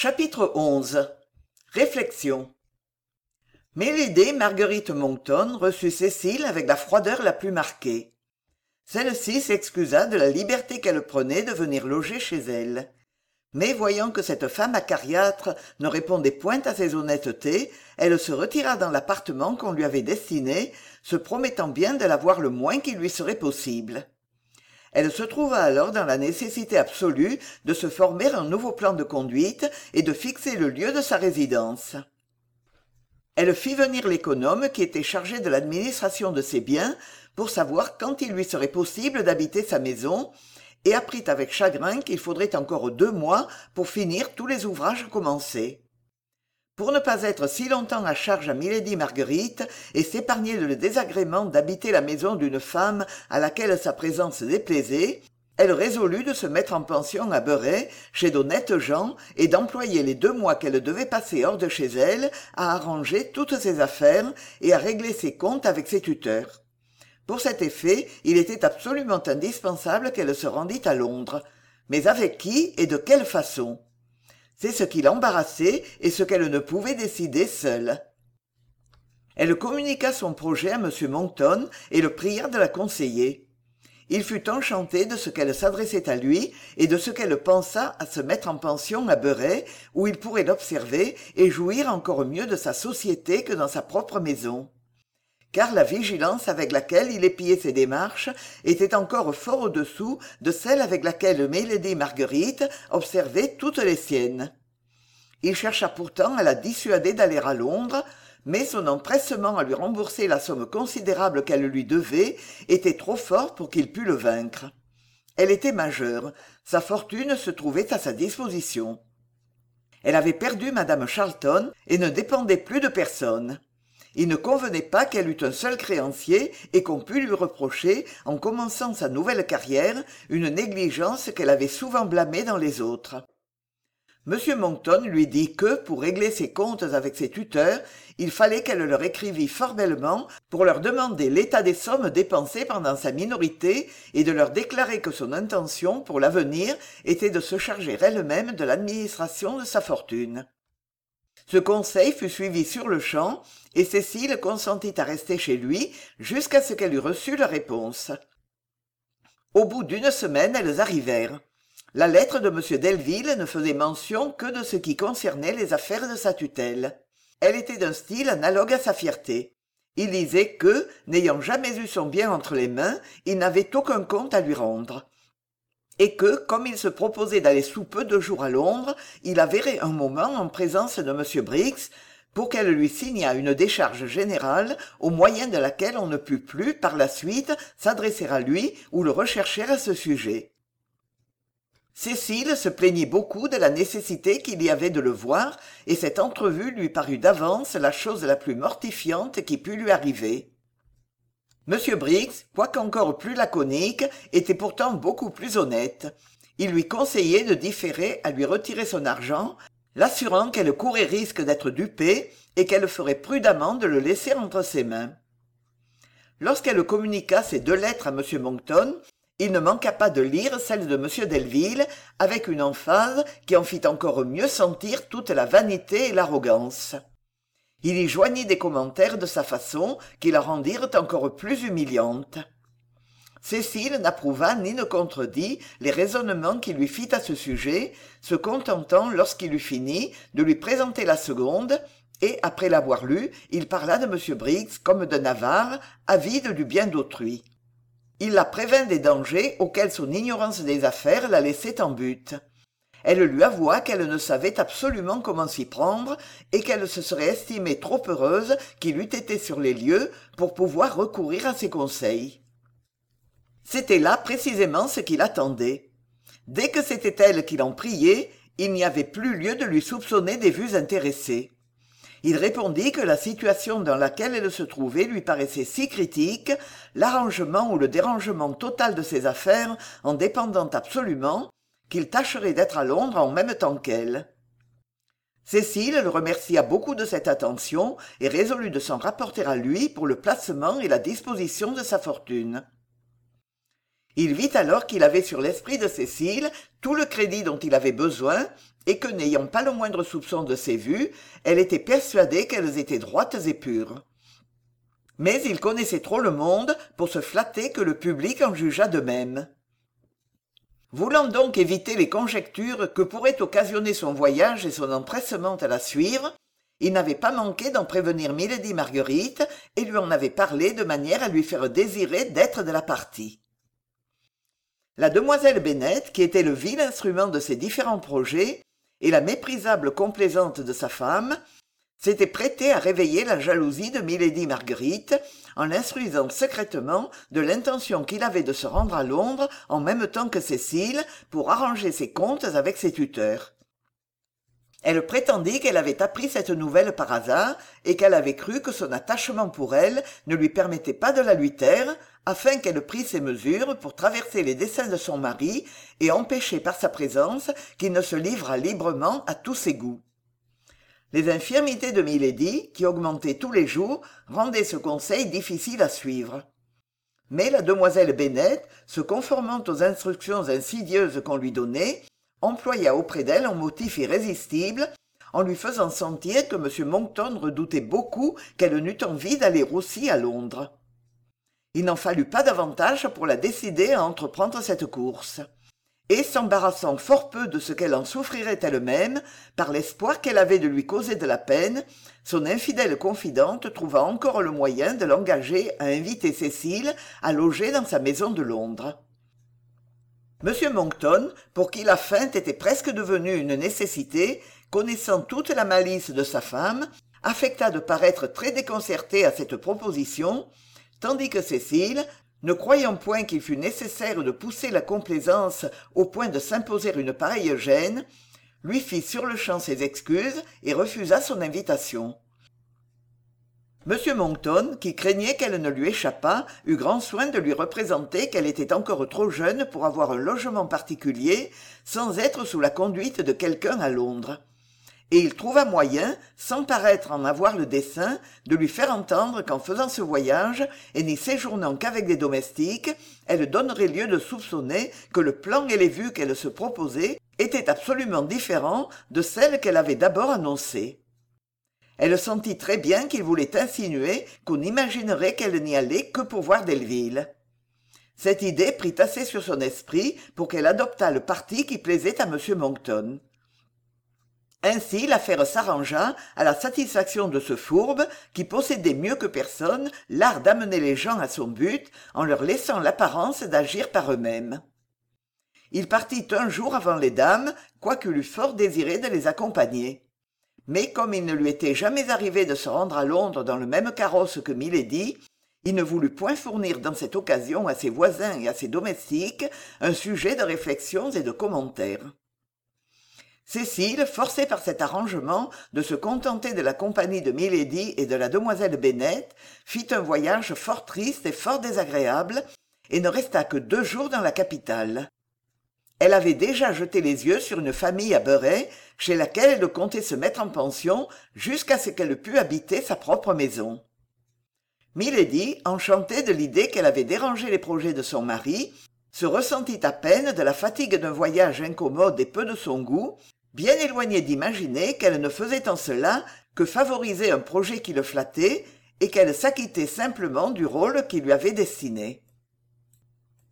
Chapitre 11. Réflexion. Milady Marguerite Monckton reçut Cécile avec la froideur la plus marquée. Celle-ci s'excusa de la liberté qu'elle prenait de venir loger chez elle. Mais voyant que cette femme acariâtre ne répondait point à ses honnêtetés, elle se retira dans l'appartement qu'on lui avait destiné, se promettant bien de la voir le moins qu'il lui serait possible. Elle se trouva alors dans la nécessité absolue de se former un nouveau plan de conduite et de fixer le lieu de sa résidence. Elle fit venir l'économe qui était chargé de l'administration de ses biens pour savoir quand il lui serait possible d'habiter sa maison, et apprit avec chagrin qu'il faudrait encore 2 mois pour finir tous les ouvrages commencés. Pour ne pas être si longtemps à charge à milady Marguerite et s'épargner le désagrément d'habiter la maison d'une femme à laquelle sa présence déplaisait, elle résolut de se mettre en pension à Beuret, chez d'honnêtes gens, et d'employer les 2 mois qu'elle devait passer hors de chez elle à arranger toutes ses affaires et à régler ses comptes avec ses tuteurs. Pour cet effet, il était absolument indispensable qu'elle se rendît à Londres. Mais avec qui et de quelle façon ? C'est ce qui l'embarrassait et ce qu'elle ne pouvait décider seule. Elle communiqua son projet à M. Monckton et le pria de la conseiller. Il fut enchanté de ce qu'elle s'adressait à lui et de ce qu'elle pensa à se mettre en pension à Beuret, où il pourrait l'observer et jouir encore mieux de sa société que dans sa propre maison. Car la vigilance avec laquelle il épiait ses démarches était encore fort au-dessous de celle avec laquelle milady Marguerite observait toutes les siennes. Il chercha pourtant à la dissuader d'aller à Londres, mais son empressement à lui rembourser la somme considérable qu'elle lui devait était trop fort pour qu'il pût le vaincre. Elle était majeure, sa fortune se trouvait à sa disposition. Elle avait perdu madame Charlton et ne dépendait plus de personne. Il ne convenait pas qu'elle eût un seul créancier et qu'on pût lui reprocher, en commençant sa nouvelle carrière, une négligence qu'elle avait souvent blâmée dans les autres. M. Monckton lui dit que, pour régler ses comptes avec ses tuteurs, il fallait qu'elle leur écrivît formellement pour leur demander l'état des sommes dépensées pendant sa minorité et de leur déclarer que son intention, pour l'avenir, était de se charger elle-même de l'administration de sa fortune. Ce conseil fut suivi sur-le-champ, et Cécile consentit à rester chez lui jusqu'à ce qu'elle eût reçu la réponse. Au bout d'1 semaine, elles arrivèrent. La lettre de M. Delville ne faisait mention que de ce qui concernait les affaires de sa tutelle. Elle était d'un style analogue à sa fierté. Il disait que, n'ayant jamais eu son bien entre les mains, il n'avait aucun compte à lui rendre. Et que, comme il se proposait d'aller sous peu de jours à Londres, il la verrait un moment en présence de M. Briggs, pour qu'elle lui signât une décharge générale au moyen de laquelle on ne put plus, par la suite, s'adresser à lui ou le rechercher à ce sujet. Cécile se plaignit beaucoup de la nécessité qu'il y avait de le voir, et cette entrevue lui parut d'avance la chose la plus mortifiante qui pût lui arriver. M. Briggs, quoique encore plus laconique, était pourtant beaucoup plus honnête. Il lui conseillait de différer à lui retirer son argent, l'assurant qu'elle courait risque d'être dupée et qu'elle ferait prudemment de le laisser entre ses mains. Lorsqu'elle communiqua ces 2 lettres à M. Monckton, il ne manqua pas de lire celle de M. Delville avec une emphase qui en fit encore mieux sentir toute la vanité et l'arrogance. Il y joignit des commentaires de sa façon qui la rendirent encore plus humiliante. Cécile n'approuva ni ne contredit les raisonnements qu'il lui fit à ce sujet, se contentant, lorsqu'il eut fini, de lui présenter la seconde, et, après l'avoir lue, il parla de M. Briggs comme d'un avare, avide du bien d'autrui. Il la prévint des dangers auxquels son ignorance des affaires la laissait en butte. Elle lui avoua qu'elle ne savait absolument comment s'y prendre et qu'elle se serait estimée trop heureuse qu'il eût été sur les lieux pour pouvoir recourir à ses conseils. C'était là précisément ce qu'il attendait. Dès que c'était elle qui l'en priait, il n'y avait plus lieu de lui soupçonner des vues intéressées. Il répondit que la situation dans laquelle elle se trouvait lui paraissait si critique, l'arrangement ou le dérangement total de ses affaires en dépendant absolument, qu'il tâcherait d'être à Londres en même temps qu'elle. Cécile le remercia beaucoup de cette attention et résolut de s'en rapporter à lui pour le placement et la disposition de sa fortune. Il vit alors qu'il avait sur l'esprit de Cécile tout le crédit dont il avait besoin et que, n'ayant pas le moindre soupçon de ses vues, elle était persuadée qu'elles étaient droites et pures. Mais il connaissait trop le monde pour se flatter que le public en jugeât de même. Voulant donc éviter les conjectures que pourraient occasionner son voyage et son empressement à la suivre, il n'avait pas manqué d'en prévenir milady Marguerite et lui en avait parlé de manière à lui faire désirer d'être de la partie. La demoiselle Bennet, qui était le vil instrument de ses différents projets, et la méprisable complaisante de sa femme, s'était prêtée à réveiller la jalousie de milady Marguerite en l'instruisant secrètement de l'intention qu'il avait de se rendre à Londres en même temps que Cécile pour arranger ses comptes avec ses tuteurs. Elle prétendit qu'elle avait appris cette nouvelle par hasard et qu'elle avait cru que son attachement pour elle ne lui permettait pas de la lui taire, afin qu'elle prît ses mesures pour traverser les desseins de son mari et empêcher par sa présence qu'il ne se livrât librement à tous ses goûts. Les infirmités de milady, qui augmentaient tous les jours, rendaient ce conseil difficile à suivre. Mais la demoiselle Bennet, se conformant aux instructions insidieuses qu'on lui donnait, employa auprès d'elle un motif irrésistible, en lui faisant sentir que M. Monckton redoutait beaucoup qu'elle n'eût envie d'aller aussi à Londres. Il n'en fallut pas davantage pour la décider à entreprendre cette course. Et s'embarrassant fort peu de ce qu'elle en souffrirait elle-même, par l'espoir qu'elle avait de lui causer de la peine, son infidèle confidente trouva encore le moyen de l'engager à inviter Cécile à loger dans sa maison de Londres. M. Monckton, pour qui la feinte était presque devenue une nécessité, connaissant toute la malice de sa femme, affecta de paraître très déconcerté à cette proposition, tandis que Cécile, ne croyant point qu'il fût nécessaire de pousser la complaisance au point de s'imposer une pareille gêne, lui fit sur-le-champ ses excuses et refusa son invitation. M. Monckton, qui craignait qu'elle ne lui échappât, eut grand soin de lui représenter qu'elle était encore trop jeune pour avoir un logement particulier, sans être sous la conduite de quelqu'un à Londres. Et il trouva moyen, sans paraître en avoir le dessein, de lui faire entendre qu'en faisant ce voyage, et n'y séjournant qu'avec des domestiques, elle donnerait lieu de soupçonner que le plan et les vues qu'elle se proposait étaient absolument différents de celles qu'elle avait d'abord annoncées. Elle sentit très bien qu'il voulait insinuer qu'on imaginerait qu'elle n'y allait que pour voir Delville. Cette idée prit assez sur son esprit pour qu'elle adoptât le parti qui plaisait à M. Monckton. Ainsi l'affaire s'arrangea à la satisfaction de ce fourbe qui possédait mieux que personne l'art d'amener les gens à son but en leur laissant l'apparence d'agir par eux-mêmes. Il partit un jour avant les dames, quoiqu'il eût fort désiré de les accompagner. Mais comme il ne lui était jamais arrivé de se rendre à Londres dans le même carrosse que milady, il ne voulut point fournir dans cette occasion à ses voisins et à ses domestiques un sujet de réflexions et de commentaires. Cécile, forcée par cet arrangement de se contenter de la compagnie de milady et de la demoiselle Bennet, fit un voyage fort triste et fort désagréable, et ne resta que 2 jours dans la capitale. Elle avait déjà jeté les yeux sur une famille à Bury, chez laquelle elle comptait se mettre en pension jusqu'à ce qu'elle pût habiter sa propre maison. Milady, enchantée de l'idée qu'elle avait dérangé les projets de son mari, se ressentit à peine de la fatigue d'un voyage incommode et peu de son goût, bien éloignée d'imaginer qu'elle ne faisait en cela que favoriser un projet qui le flattait et qu'elle s'acquittait simplement du rôle qui lui avait destiné.